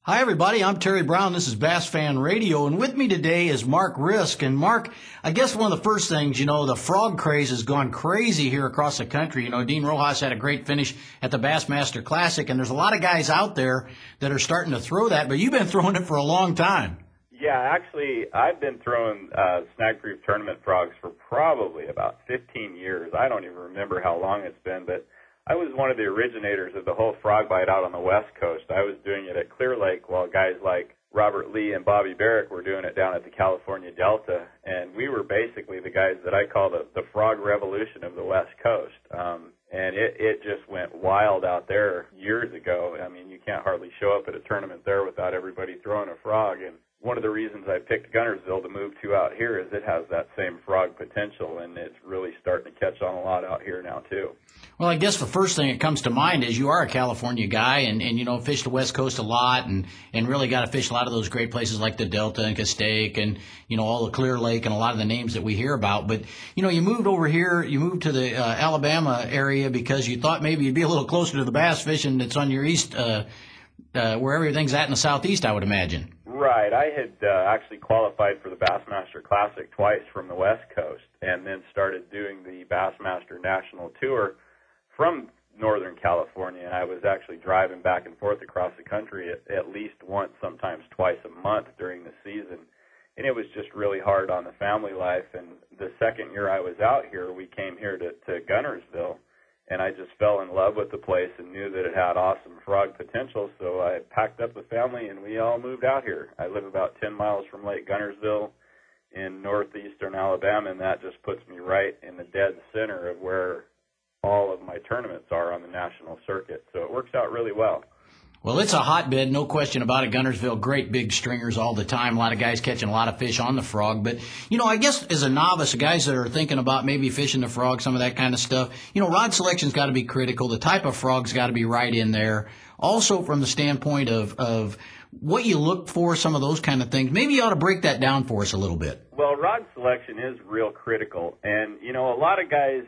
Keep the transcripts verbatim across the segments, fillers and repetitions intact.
Hi, everybody. I'm Terry Brown. This is Bass Fan Radio, and with me today is Mark Risk. And Mark, I guess one of the first things, you know, the frog craze has gone crazy here across the country. You know, Dean Rojas had a great finish at the Bassmaster Classic, and there's a lot of guys out there that are starting to throw that, but you've been throwing it for a long time. Yeah, actually, I've been throwing uh, snag-proof tournament frogs for probably about fifteen years. I don't even remember how long it's been, but I was one of the originators of the whole frog bite out on the West Coast. I was doing it at Clear Lake while guys like Robert Lee and Bobby Barrick were doing it down at the California Delta, and we were basically the guys that I call the, the frog revolution of the West Coast. Um, and it, it just went wild out there years ago. I mean, you can't hardly show up at a tournament there without everybody throwing a frog. And one of the reasons I picked Guntersville to move to out here is it has that same frog potential, and it's really starting to catch on a lot out here now, too. Well, I guess the first thing that comes to mind is you are a California guy and, and you know, fish the West Coast a lot and, and really got to fish a lot of those great places like the Delta and Castaic and, you know, all the Clear Lake and a lot of the names that we hear about. But, you know, you moved over here, you moved to the uh, Alabama area because you thought maybe you'd be a little closer to the bass fishing that's on your east, uh, uh, where everything's at in the southeast, I would imagine. Right. I had uh, actually qualified for the Bassmaster Classic twice from the West Coast and then started doing the Bassmaster National Tour from Northern California, and I was actually driving back and forth across the country at, at least once, sometimes twice a month during the season, and it was just really hard on the family life. And the second year I was out here, we came here to, to Guntersville, and I just fell in love with the place and knew that it had awesome frog potential, so I packed up the family and we all moved out here. I live about ten miles from Lake Guntersville in northeastern Alabama, and that just puts me right in the dead center of where all of my tournaments are on the national circuit, so it works out really well. Well, it's a hotbed, no question about it. Guntersville, great big stringers all the time. A lot of guys catching a lot of fish on the frog. But, you know, I guess as a novice, guys that are thinking about maybe fishing the frog, some of that kind of stuff, you know, rod selection's got to be critical. The type of frog's got to be right in there. Also, from the standpoint of, of what you look for, some of those kind of things, maybe you ought to break that down for us a little bit. Well, rod selection is real critical. And, you know, a lot of guys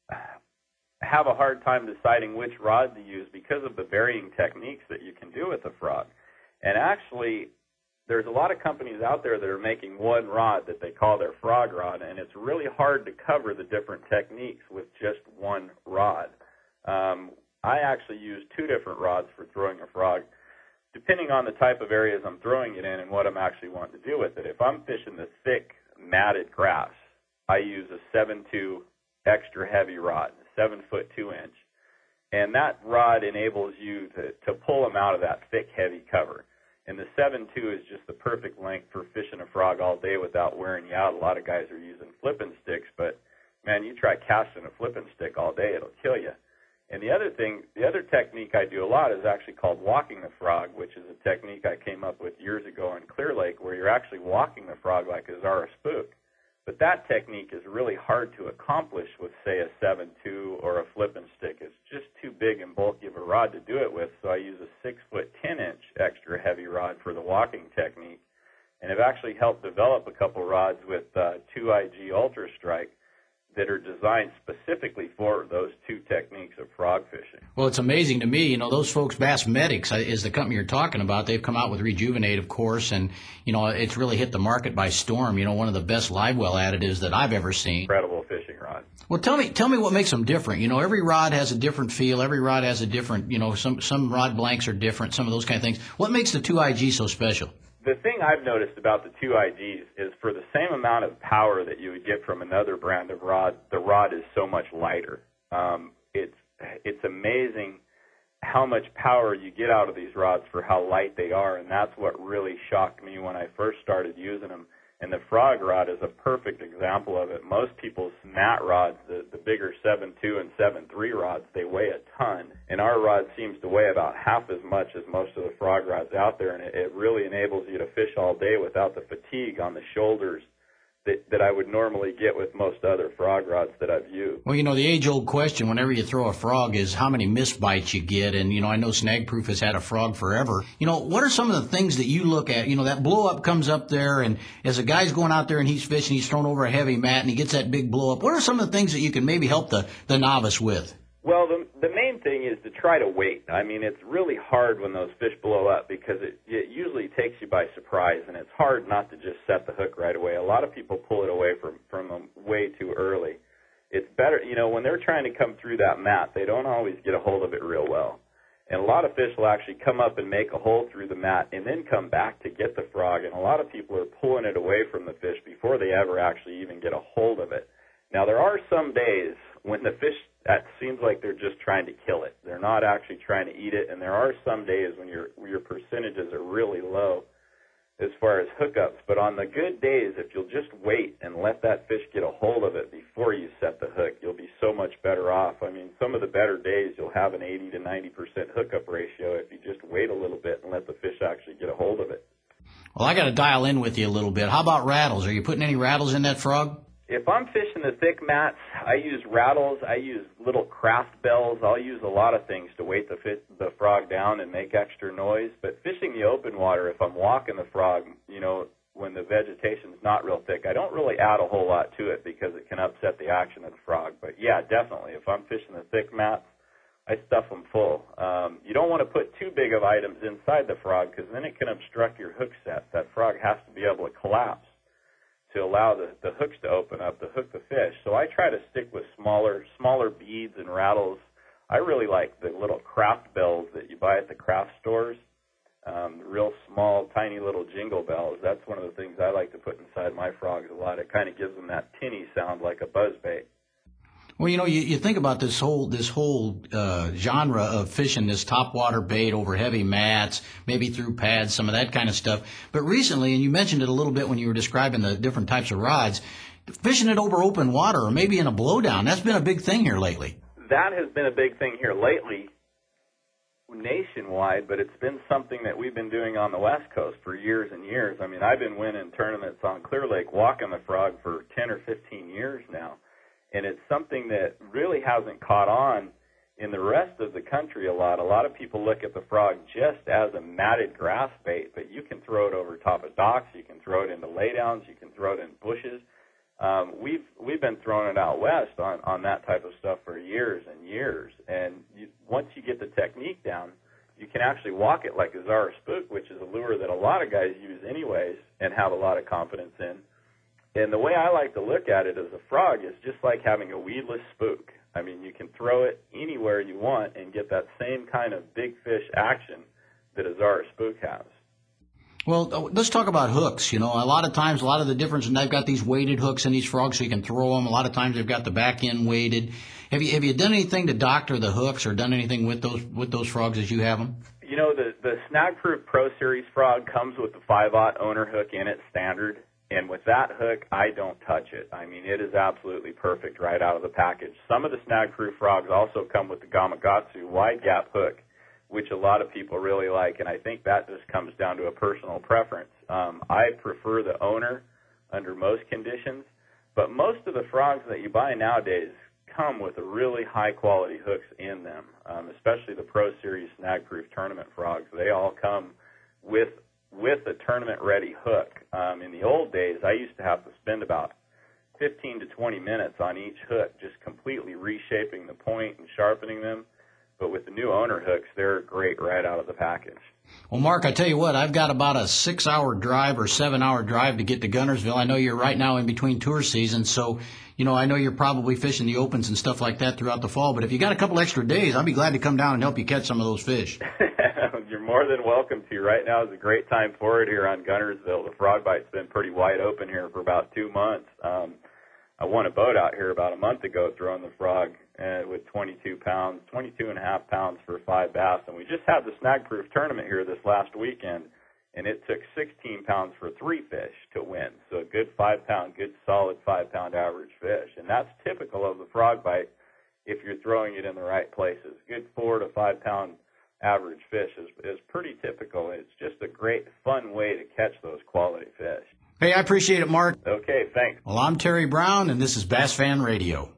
have a hard time deciding which rod to use because of the varying techniques that you can do with the frog. And actually, there's a lot of companies out there that are making one rod that they call their frog rod, and it's really hard to cover the different techniques with just one rod. Um, I actually use two different rods for throwing a frog, depending on the type of areas I'm throwing it in and what I'm actually wanting to do with it. If I'm fishing the thick, matted grass, I use a seven two extra heavy rod, seven foot two inch, and that rod enables you to, to pull them out of that thick, heavy cover. And the seven two is just the perfect length for fishing a frog all day without wearing you out. A lot of guys are using flipping sticks, but man, you try casting a flipping stick all day, it'll kill you. And the other thing, the other technique I do a lot is actually called walking the frog, which is a technique I came up with years ago in Clear Lake, where you're actually walking the frog like a Zara spook. But that technique is really hard to accomplish with, say, a seven two or a flipping stick. It's just too big and bulky of a rod to do it with, so I use a six foot ten inch extra heavy rod for the walking technique. And I've actually helped develop a couple rods with uh, two I G Ultra Strike that are designed specifically for those two techniques of frog fishing. Well, it's amazing to me, you know, those folks, Bassmedics is the company you're talking about. They've come out with Rejuvenate, of course, and, you know, it's really hit the market by storm. You know, one of the best live well additives that I've ever seen. Incredible fishing rod. Well, tell me, tell me what makes them different. You know, every rod has a different feel. Every rod has a different, you know, some, some rod blanks are different, some of those kind of things. What makes the two I G so special? The thing I've noticed about the two I Gs is for the same amount of power that you would get from another brand of rod, the rod is so much lighter. Um, it's it's amazing how much power you get out of these rods for how light they are, and that's what really shocked me when I first started using them. And the frog rod is a perfect example of it. Most people's mat rods, the, the bigger seven two and seven three rods, they weigh a ton. And our rod seems to weigh about half as much as most of the frog rods out there. And it, it really enables you to fish all day without the fatigue on the shoulders that, that I would normally get with most other frog rods that I've used. Well, you know, the age-old question whenever you throw a frog is how many missed bites you get. And, you know, I know Snagproof has had a frog forever. You know, what are some of the things that you look at? You know, that blow-up comes up there, and as a guy's going out there and he's fishing, he's thrown over a heavy mat, and he gets that big blow-up. What are some of the things that you can maybe help the, the novice with? Well, the, the main thing is to try to wait. I mean, it's really hard when those fish blow up because it, you, you by surprise, and it's hard not to just set the hook right away. A lot of people pull it away from, from them way too early. It's better, you know, when they're trying to come through that mat, they don't always get a hold of it real well. And a lot of fish will actually come up and make a hole through the mat and then come back to get the frog. And a lot of people are pulling it away from the fish before they ever actually even get a hold of it. Now, there are some days when the fish, it seems like they're just trying to kill it. They're not actually trying to eat it. And there are some days when your, your percentages are really low as far as hookups. But on the good days, if you'll just wait and let that fish get a hold of it before you set the hook, you'll be so much better off. I mean, some of the better days, you'll have an eighty to ninety percent hookup ratio if you just wait a little bit and let the fish actually get a hold of it. Well, I got to dial in with you a little bit. How about rattles? Are you putting any rattles in that frog? If I'm fishing the thick mats, I use rattles. I use little craft bells. I'll use a lot of things to weight the fit, the frog down and make extra noise. But fishing the open water, if I'm walking the frog, you know, when the vegetation's not real thick, I don't really add a whole lot to it because it can upset the action of the frog. But yeah, definitely, if I'm fishing the thick mats, I stuff them full. Um, you don't want to put too big of items inside the frog because then it can obstruct your hook set. That frog has to be able to collapse to allow the, the hooks to open up, to hook the fish. So I try to stick with smaller smaller beads and rattles. I really like the little craft bells that you buy at the craft stores, um, real small, tiny little jingle bells. That's one of the things I like to put inside my frogs a lot. It kind of gives them that tinny sound like a buzzbait. Well, you know, you, you think about this whole this whole uh, genre of fishing, this topwater bait over heavy mats, maybe through pads, some of that kind of stuff. But recently, and you mentioned it a little bit when you were describing the different types of rods, fishing it over open water or maybe in a blowdown, that's been a big thing here lately. That has been a big thing here lately nationwide, but it's been something that we've been doing on the West Coast for years and years. I mean, I've been winning tournaments on Clear Lake walking the frog for ten or fifteen years now. And it's something that really hasn't caught on in the rest of the country a lot. A lot of people look at the frog just as a matted grass bait, but you can throw it over top of docks, you can throw it into laydowns, you can throw it in bushes. Um, we've we've been throwing it out west on, on that type of stuff for years and years. And you, once you get the technique down, you can actually walk it like a Zara Spook, which is a lure that a lot of guys use anyways and have a lot of confidence in. And the way I like to look at it as a frog is just like having a weedless spook. I mean, you can throw it anywhere you want and get that same kind of big fish action that a Zara Spook has. Well, let's talk about hooks. You know, a lot of times, a lot of the difference, and they've got these weighted hooks in these frogs so you can throw them. A lot of times they've got the back end weighted. Have you have you done anything to doctor the hooks or done anything with those with those frogs as you have them? You know, the, the Snag Proof Pro Series frog comes with the five-aught owner hook in it standard. And with that hook, I don't touch it. I mean, it is absolutely perfect right out of the package. Some of the Snag Proof frogs also come with the Gamakatsu wide gap hook, which a lot of people really like, and I think that just comes down to a personal preference. Um, I prefer the owner under most conditions, but most of the frogs that you buy nowadays come with a really high-quality hooks in them, um, especially the Pro Series Snag Proof tournament frogs. They all come with with a tournament-ready hook. Um, in the old days, I used to have to spend about fifteen to twenty minutes on each hook, just completely reshaping the point and sharpening them. But with the new owner hooks, they're great right out of the package. Well, Mark, I tell you what, I've got about a six-hour drive or seven-hour drive to get to Guntersville. I know you're right now in between tour seasons, so, you know, I know you're probably fishing the opens and stuff like that throughout the fall. But if you got a couple extra days, I'd be glad to come down and help you catch some of those fish. You're more than welcome to. Right now is a great time for it here on Guntersville. The frog bite's been pretty wide open here for about two months. Um, I won a boat out here about a month ago throwing the frog uh, with twenty-two pounds, twenty-two and a half pounds for five bass. And we just had the Snag Proof tournament here this last weekend, and it took sixteen pounds for three fish to win. So a good five-pound, good solid five-pound average fish. And that's typical of the frog bite if you're throwing it in the right places. Good four to five-pound average fish is, is pretty typical. It's just a great, fun way to catch those quality fish. Hey, I appreciate it, Mark. Okay, thanks. Well, I'm Terry Brown, and this is Bass Fan Radio.